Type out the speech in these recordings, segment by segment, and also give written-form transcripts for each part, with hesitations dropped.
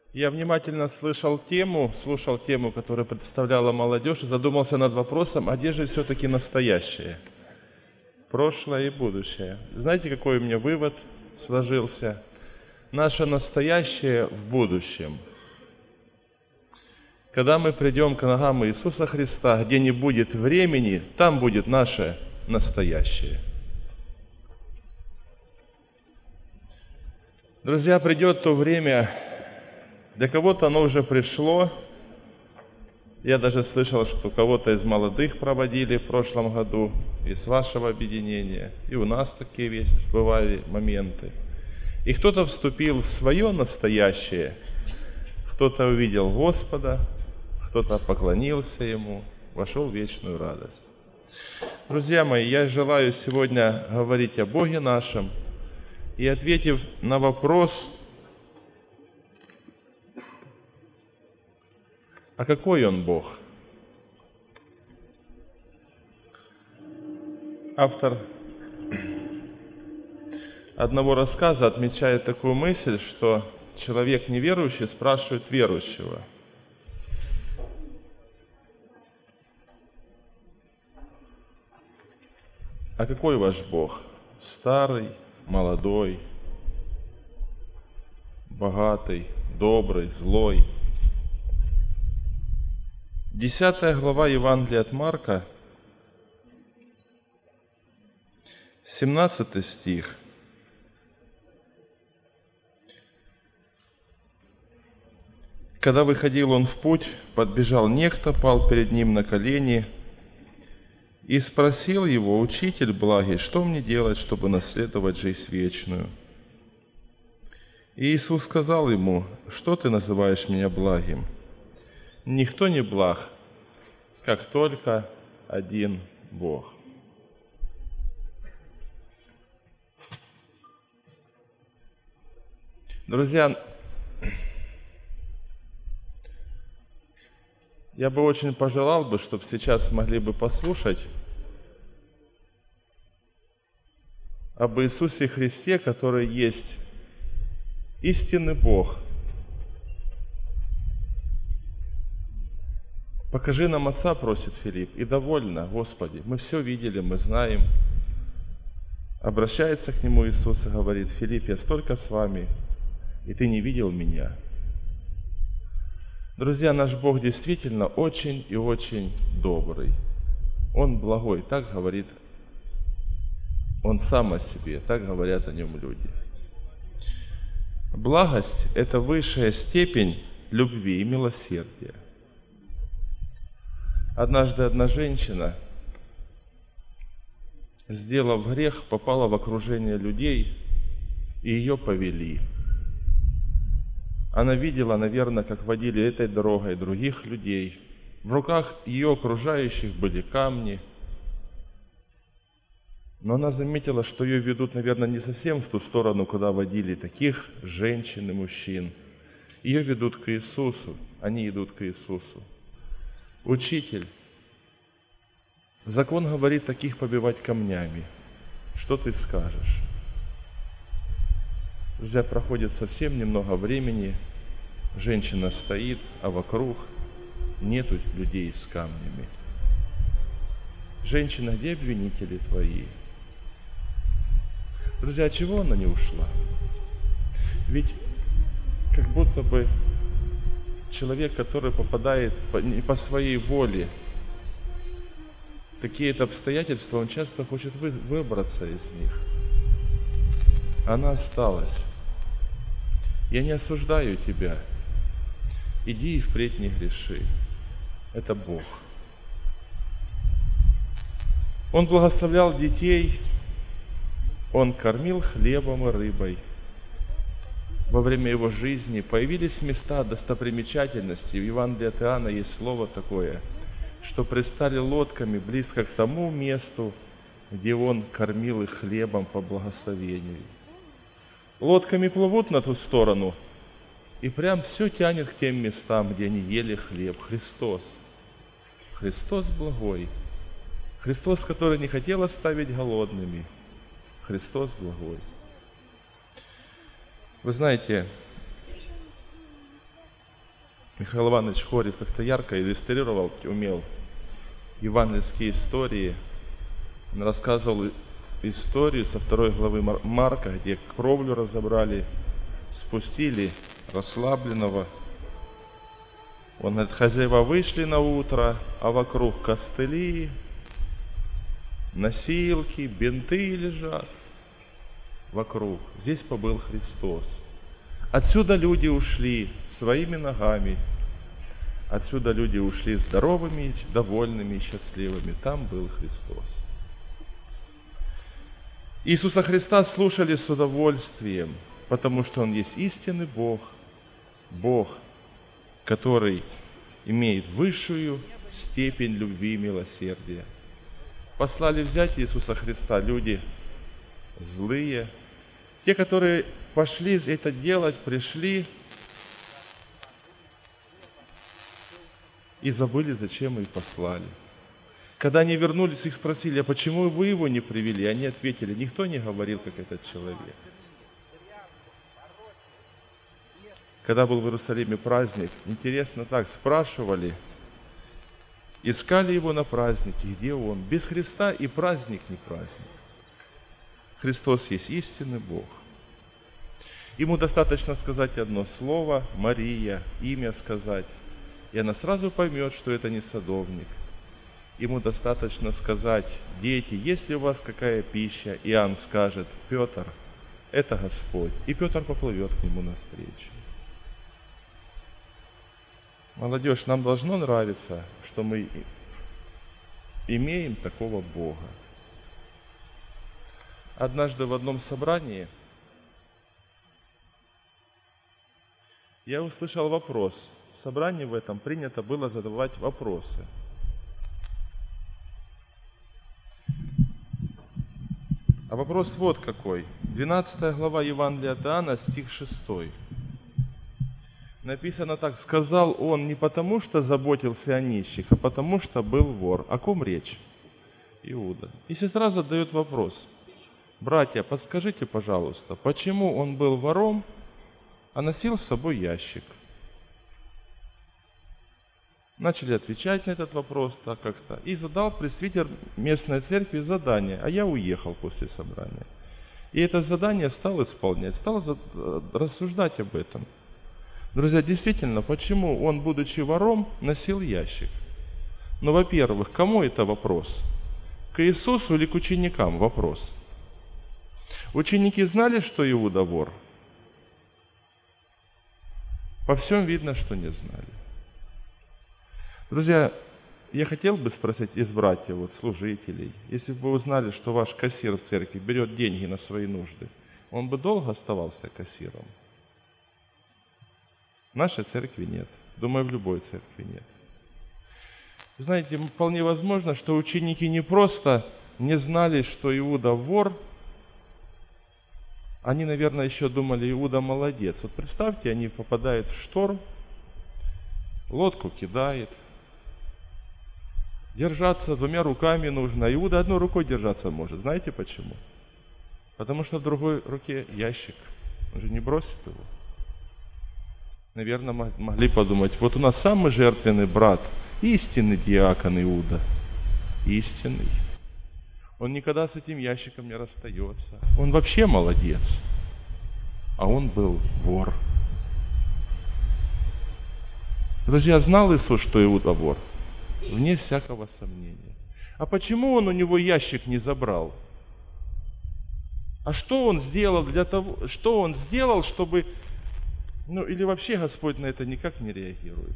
Я внимательно слушал тему, которую представляла молодежь, и задумался над вопросом, а где же все-таки настоящее? Прошлое и будущее. Знаете, какой у меня вывод сложился? Наше настоящее в будущем. Когда мы придем к ногам Иисуса Христа, где не будет времени, там будет наше настоящее. Друзья, придет то время, для кого-то оно уже пришло. Я даже слышал, что кого-то из молодых проводили в прошлом году, из вашего объединения. И у нас такие вещи бывали моменты. И кто-то вступил в свое настоящее, кто-то увидел Господа, кто-то поклонился Ему, вошел в вечную радость. Друзья мои, я желаю сегодня говорить о Боге нашем и, ответив на вопрос, а какой Он Бог? Автор одного рассказа отмечает такую мысль, что человек неверующий спрашивает верующего: а какой ваш Бог? Старый, молодой, богатый, добрый, злой? 10 глава Евангелия от Марка, 17 стих. Когда выходил он в путь, подбежал некто, пал перед ним на колени и спросил его: «Учитель благий, что мне делать, чтобы наследовать жизнь вечную?» И Иисус сказал ему: «Что ты называешь меня благим? Никто не благ, как только один Бог». Друзья, я бы очень пожелал, чтобы сейчас могли бы послушать об Иисусе Христе, который есть истинный Бог. «Покажи нам Отца», просит Филипп, и довольно, Господи, мы все видели, мы знаем. Обращается к нему Иисус и говорит: «Филипп, я столько с вами, и ты не видел меня». Друзья, наш Бог действительно очень и очень добрый. Он благой, так говорит Он сам о себе, так говорят о Нем люди. Благость – это высшая степень любви и милосердия. Однажды одна женщина, сделав грех, попала в окружение людей, и ее повели. Она видела, наверное, как водили этой дорогой других людей. В руках ее окружающих были камни. Но она заметила, что ее ведут, наверное, не совсем в ту сторону, куда водили таких женщин и мужчин. Ее ведут к Иисусу, они идут к Иисусу. «Учитель, закон говорит таких побивать камнями. Что ты скажешь?» Друзья, проходит совсем немного времени, женщина стоит, а вокруг нету людей с камнями. «Женщина, где обвинители твои?» Друзья, от чего она не ушла? Ведь как будто бы человек, который попадает не по своей воле в какие-то обстоятельства, он часто хочет выбраться из них. Она осталась. Я не осуждаю тебя. Иди и впредь не греши. Это Бог. Он благословлял детей, Он кормил хлебом и рыбой. Во время Его жизни появились места достопримечательностей. В Евангелии от Иоанна есть слово такое, что пристали лодками близко к тому месту, где Он кормил их хлебом по благословению. Лодками плывут на ту сторону, и прям все тянет к тем местам, где они ели хлеб. Христос. Христос благой. Христос, который не хотел оставить голодными. Христос благой. Вы знаете, Михаил Иванович Хорев как-то ярко иллюстрировал, умел евангельские истории. Он рассказывал историю со 2 главы Марка, где кровлю разобрали, спустили расслабленного. Он говорит, хозяева вышли на утро, а вокруг костыли, носилки, бинты лежат вокруг. Здесь побыл Христос. Отсюда люди ушли своими ногами. Отсюда люди ушли здоровыми, довольными и счастливыми. Там был Христос. Иисуса Христа слушали с удовольствием, потому что Он есть истинный Бог, Бог, который имеет высшую степень любви и милосердия. Послали взять Иисуса Христа люди злые, те, которые пошли это делать, пришли и забыли, зачем их послали. Когда они вернулись, их спросили, а почему вы его не привели? Они ответили, никто не говорил, как этот человек. Когда был в Иерусалиме праздник, интересно так, спрашивали, искали его на празднике, где он? Без Христа и праздник не праздник. Христос есть истинный Бог. Ему достаточно сказать одно слово, Мария, имя сказать, и она сразу поймет, что это не садовник. Ему достаточно сказать, дети, есть ли у вас какая пища? Иоанн скажет, Петр, это Господь. И Петр поплывет к нему навстречу. Молодежь, нам должно нравиться, что мы имеем такого Бога. Однажды в одном собрании я услышал вопрос. В собрании в этом принято было задавать вопросы. А вопрос вот какой. 12 глава Евангелия от Иоанна, стих 6. Написано так. Сказал он не потому, что заботился о нищих, а потому, что был вор. О ком речь? Иуда. И сестра задает вопрос. Братья, подскажите, пожалуйста, почему он был вором, а носил с собой ящик? Начали отвечать на этот вопрос так как-то. И задал пресвитер местной церкви задание, а я уехал после собрания. И это задание стал исполнять, стал рассуждать об этом. Друзья, действительно, почему он, будучи вором, носил ящик? Ну, во-первых, кому это вопрос? К Иисусу или к ученикам вопрос? Ученики знали, что Иуда вор? По всем видно, что не знали. Друзья, я хотел бы спросить из братьев, служителей, если бы вы узнали, что ваш кассир в церкви берет деньги на свои нужды, он бы долго оставался кассиром? В нашей церкви нет. Думаю, в любой церкви нет. Знаете, вполне возможно, что ученики не просто не знали, что Иуда вор, они, наверное, еще думали, Иуда молодец. Вот представьте, они попадают в шторм, лодку кидает, держаться 2 руками нужно, а Иуда одной рукой держаться может. Знаете почему? Потому что в другой руке ящик. Он же не бросит его. Наверное, могли подумать, вот у нас самый жертвенный брат, истинный диакон Иуда. Истинный. Он никогда с этим ящиком не расстается. Он вообще молодец. А он был вор. Друзья, знал Иисус, что Иуда вор? Вне всякого сомнения. А почему он у него ящик не забрал? А что он сделал чтобы... или вообще Господь на это никак не реагирует?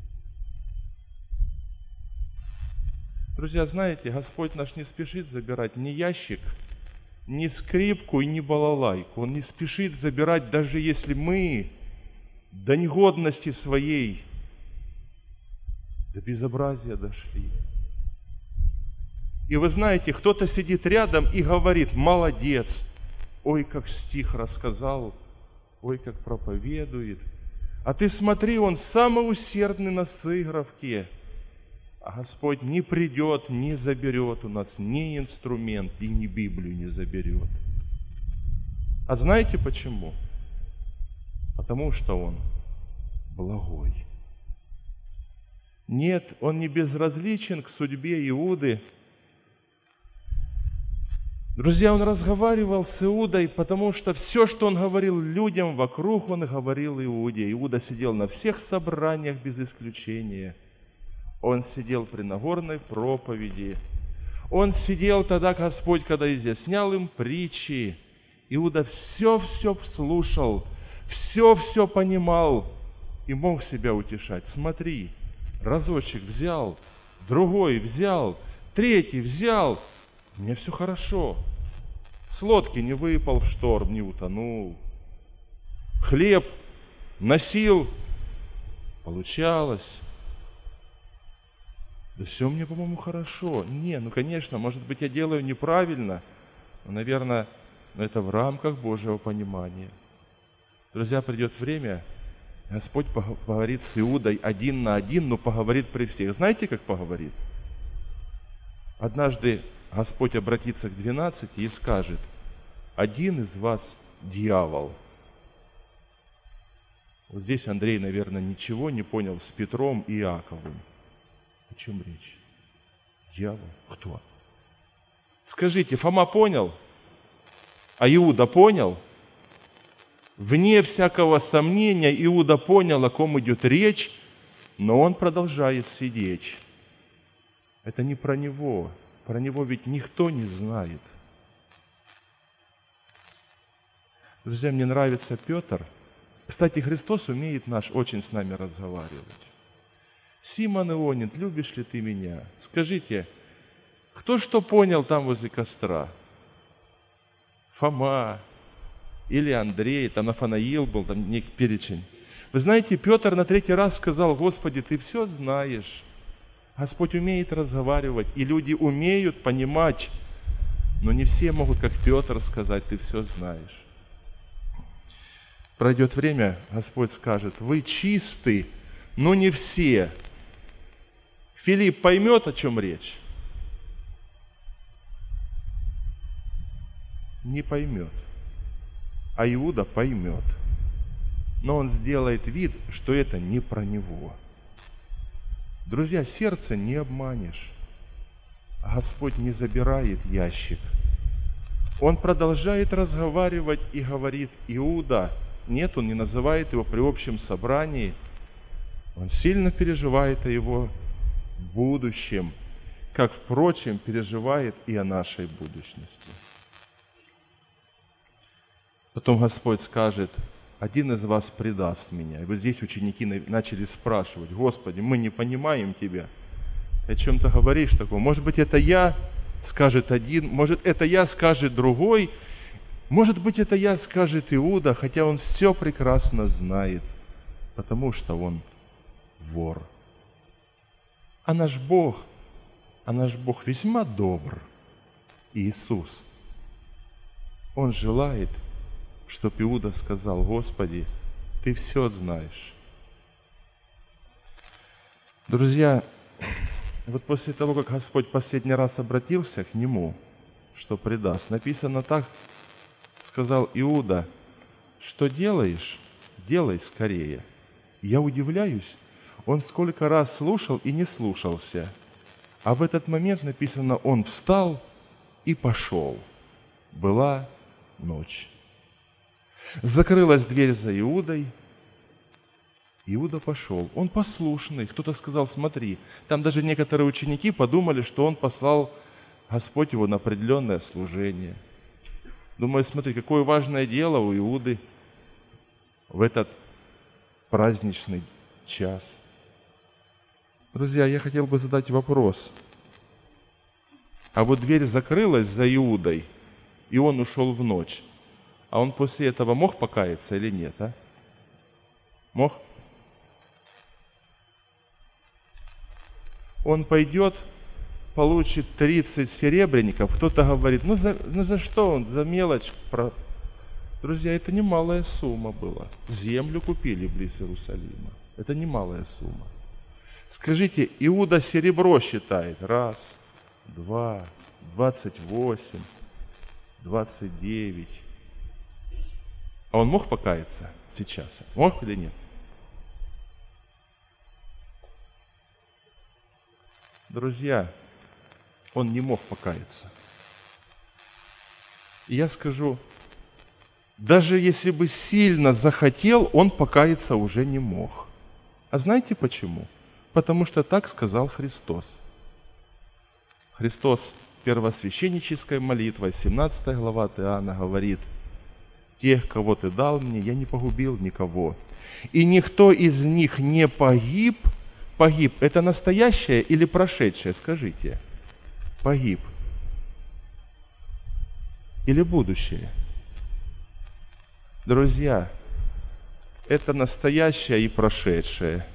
Друзья, знаете, Господь наш не спешит забирать ни ящик, ни скрипку и ни балалайку. Он не спешит забирать, даже если мы до негодности своей, до безобразия дошли. И вы знаете, кто-то сидит рядом и говорит, молодец, ой, как стих рассказал, ой, как проповедует. А ты смотри, он самый усердный на сыгравке. А Господь не придет, не заберет у нас ни инструмент и ни Библию не заберет. А знаете почему? Потому что Он благой. Нет, он не безразличен к судьбе Иуды. Друзья, он разговаривал с Иудой, потому что все, что он говорил людям вокруг, он говорил Иуде. Иуда сидел на всех собраниях без исключения. Он сидел при Нагорной проповеди. Он сидел тогда, Господь, когда изъяснял им притчи. Иуда все слушал, все понимал и мог себя утешать. Смотри, разочек взял, другой взял, третий взял. Мне все хорошо. С лодки не выпал в шторм, не утонул. Хлеб носил, получалось. Да все мне, по-моему, хорошо. Не, конечно, может быть, я делаю неправильно, но, наверное, это в рамках Божьего понимания. Друзья, придет время, Господь поговорит с Иудой один на один, но поговорит при всех. Знаете, как поговорит? Однажды Господь обратится к 12 и скажет: один из вас дьявол. Вот здесь Андрей, наверное, ничего не понял с Петром и Иаковом. О чем речь? Дьявол? Кто? Скажите, Фома понял? А Иуда понял? Вне всякого сомнения Иуда понял, о ком идет речь, но он продолжает сидеть. Это не про него. Про него ведь никто не знает. Друзья, мне нравится Петр. Кстати, Христос умеет очень с нами разговаривать. Симон Ионит, любишь ли ты меня? Скажите, кто что понял там возле костра? Фома или Андрей, там Нафанаил был, там некий перечень. Вы знаете, Петр на 3-й раз сказал: Господи, ты все знаешь. Господь умеет разговаривать, и люди умеют понимать, но не все могут, как Петр, сказать: ты все знаешь. Пройдет время, Господь скажет: вы чисты, но не все. Филипп поймет, о чем речь? Не поймет. А Иуда поймет. Но он сделает вид, что это не про него. Друзья, сердце не обманешь. Господь не забирает ящик. Он продолжает разговаривать и говорит: Иуда. Нет, он не называет его при общем собрании. Он сильно переживает о его будущем, как, впрочем, переживает и о нашей будущности. Потом Господь скажет: один из вас предаст меня. И вот здесь ученики начали спрашивать: Господи, мы не понимаем Тебя. Ты о чем-то говоришь такое. Может быть, это я, скажет один, может, это я, скажет другой, может быть, это я, скажет Иуда, хотя он все прекрасно знает, потому что он вор. А наш Бог весьма добр. Иисус, Он желает, чтобы Иуда сказал: Господи, Ты все знаешь. Друзья, вот после того, как Господь последний раз обратился к нему, что предаст, написано так: сказал Иуда: что делаешь, делай скорее. Я удивляюсь, он сколько раз слушал и не слушался. А в этот момент написано: он встал и пошел. Была ночь. Закрылась дверь за Иудой. Иуда пошел. Он послушный. Кто-то сказал: смотри, там даже некоторые ученики подумали, что он послал Господь его на определенное служение. Думаю, смотри, какое важное дело у Иуды в этот праздничный час. Друзья, я хотел бы задать вопрос. А вот дверь закрылась за Иудой, и он ушел в ночь. А он после этого мог покаяться или нет, а? Мог? Он пойдет, получит 30 серебряников. Кто-то говорит: ну за что он? За мелочь. Друзья, это немалая сумма была. Землю купили близ Иерусалима. Это немалая сумма. Скажите, Иуда серебро считает. 1, 2, 28, 29. А он мог покаяться сейчас? Мог или нет? Друзья, он не мог покаяться. И я скажу, даже если бы сильно захотел, он покаяться уже не мог. А знаете почему? Потому что так сказал Христос. Христос первосвященнической молитвой, 17 глава от Иоанна, говорит: «Тех, кого Ты дал мне, я не погубил никого. И никто из них не погиб». Погиб – это настоящее или прошедшее? Скажите. Погиб. Или будущее? Друзья, это настоящее и прошедшее.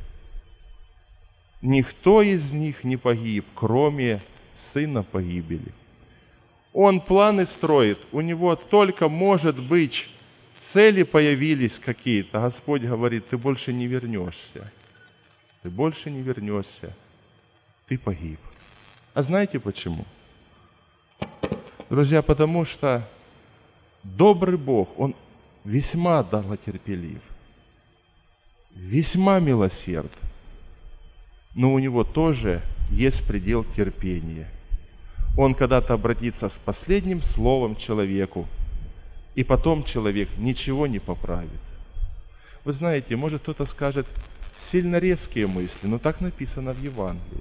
Никто из них не погиб, кроме сына погибели. Он планы строит, у него только, может быть, цели появились какие-то. Господь говорит: ты больше не вернешься. Ты больше не вернешься. Ты погиб. А знаете почему? Друзья, потому что добрый Бог, Он весьма долготерпелив, весьма милосерд, но у Него тоже есть предел терпения. Он когда-то обратится с последним словом человеку, и потом человек ничего не поправит. Вы знаете, может кто-то скажет: сильно резкие мысли, но так написано в Евангелии.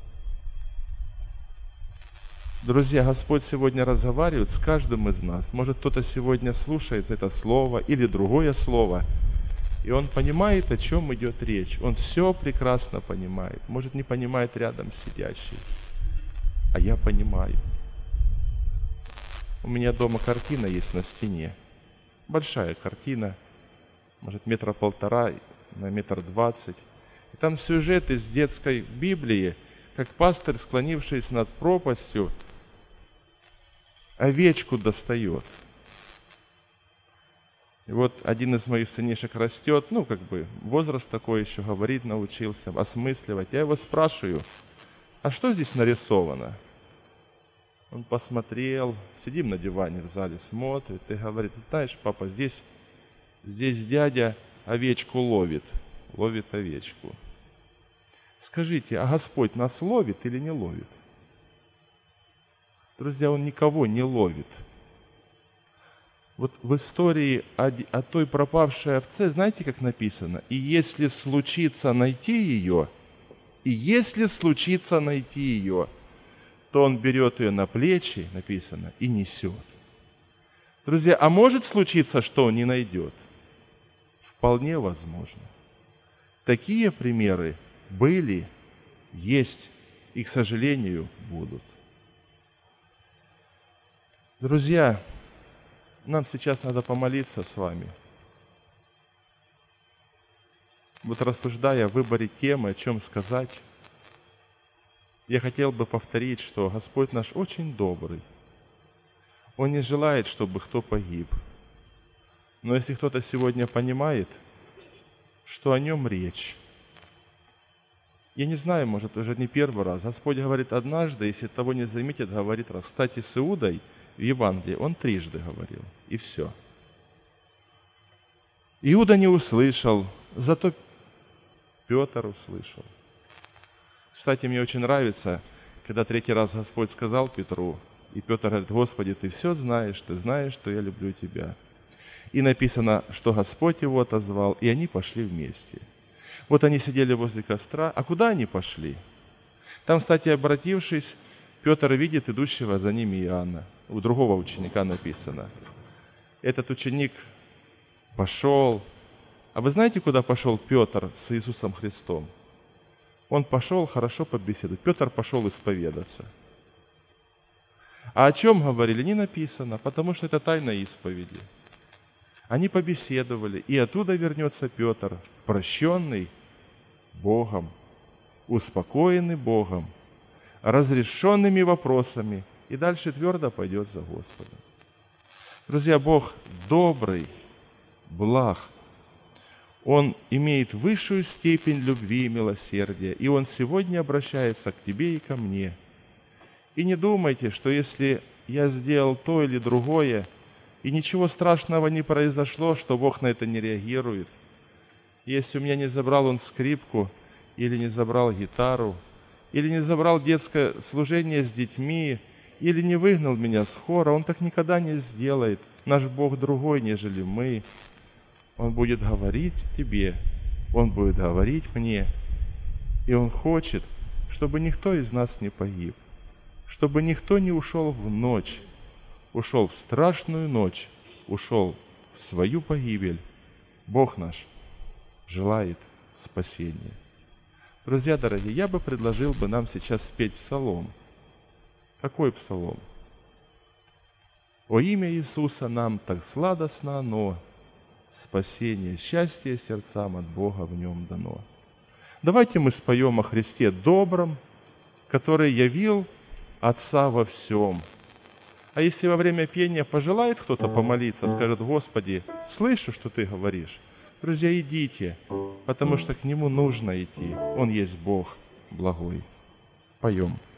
Друзья, Господь сегодня разговаривает с каждым из нас. Может, кто-то сегодня слушает это слово или другое слово, и он понимает, о чем идет речь. Он все прекрасно понимает. Может, не понимает рядом сидящий, а я понимаю. У меня дома картина есть на стене. Большая картина, может, 1,5 метра на 1,20 метра. И там сюжет из детской Библии, как пастырь, склонившись над пропастью, овечку достает. И вот один из моих сынишек растет, возраст такой еще, говорит, научился, осмысливать. Я его спрашиваю: а что здесь нарисовано? Он посмотрел, сидим на диване в зале, смотрит и говорит: знаешь, папа, здесь дядя овечку ловит овечку. Скажите, а Господь нас ловит или не ловит? Друзья, Он никого не ловит. Вот в истории о той пропавшей овце, знаете, как написано? И если случится найти ее, то Он берет ее на плечи, написано, и несет. Друзья, а может случиться, что Он не найдет? Вполне возможно. Такие примеры были, есть и, к сожалению, будут. Друзья, нам сейчас надо помолиться с вами. Вот рассуждая о выборе темы, о чем сказать, я хотел бы повторить, что Господь наш очень добрый. Он не желает, чтобы кто погиб. Но если кто-то сегодня понимает, что о нем речь, я не знаю, может, уже не первый раз. Господь говорит однажды, если того не заметит, говорит раз. Кстати, с Иудой в Евангелии он 3 говорил, и все. Иуда не услышал, зато Петр услышал. Кстати, мне очень нравится, когда 3 раз Господь сказал Петру, и Петр говорит: Господи, Ты все знаешь, Ты знаешь, что я люблю Тебя. И написано, что Господь его отозвал, и они пошли вместе. Вот они сидели возле костра. А куда они пошли? Там, кстати, обратившись, Петр видит идущего за ними Иоанна. У другого ученика написано. Этот ученик пошел. А вы знаете, куда пошел Петр с Иисусом Христом? Он пошел хорошо побеседовать. Петр пошел исповедаться. А о чем говорили, не написано, потому что это тайна исповеди. Они побеседовали, и оттуда вернется Петр, прощенный Богом, успокоенный Богом, разрешенными вопросами, и дальше твердо пойдет за Господом. Друзья, Бог добрый, благ. Он имеет высшую степень любви и милосердия, и Он сегодня обращается к тебе и ко мне. И не думайте, что если я сделал то или другое, и ничего страшного не произошло, что Бог на это не реагирует. Если у меня не забрал Он скрипку, или не забрал гитару, или не забрал детское служение с детьми, или не выгнал меня с хора, Он так никогда не сделает. Наш Бог другой, нежели мы. Он будет говорить тебе, Он будет говорить мне, и Он хочет, чтобы никто из нас не погиб, чтобы никто не ушел в ночь, ушел в страшную ночь, ушел в свою погибель. Бог наш желает спасения. Друзья дорогие, я бы предложил нам сейчас спеть псалом. Какой псалом? «О имя Иисуса нам так сладостно оно, спасение, счастье сердцам от Бога в нем дано». Давайте мы споем о Христе добром, который явил Отца во всем. А если во время пения пожелает кто-то помолиться, скажет: «Господи, слышу, что Ты говоришь», друзья, идите, потому что к Нему нужно идти. Он есть Бог благой. Поем.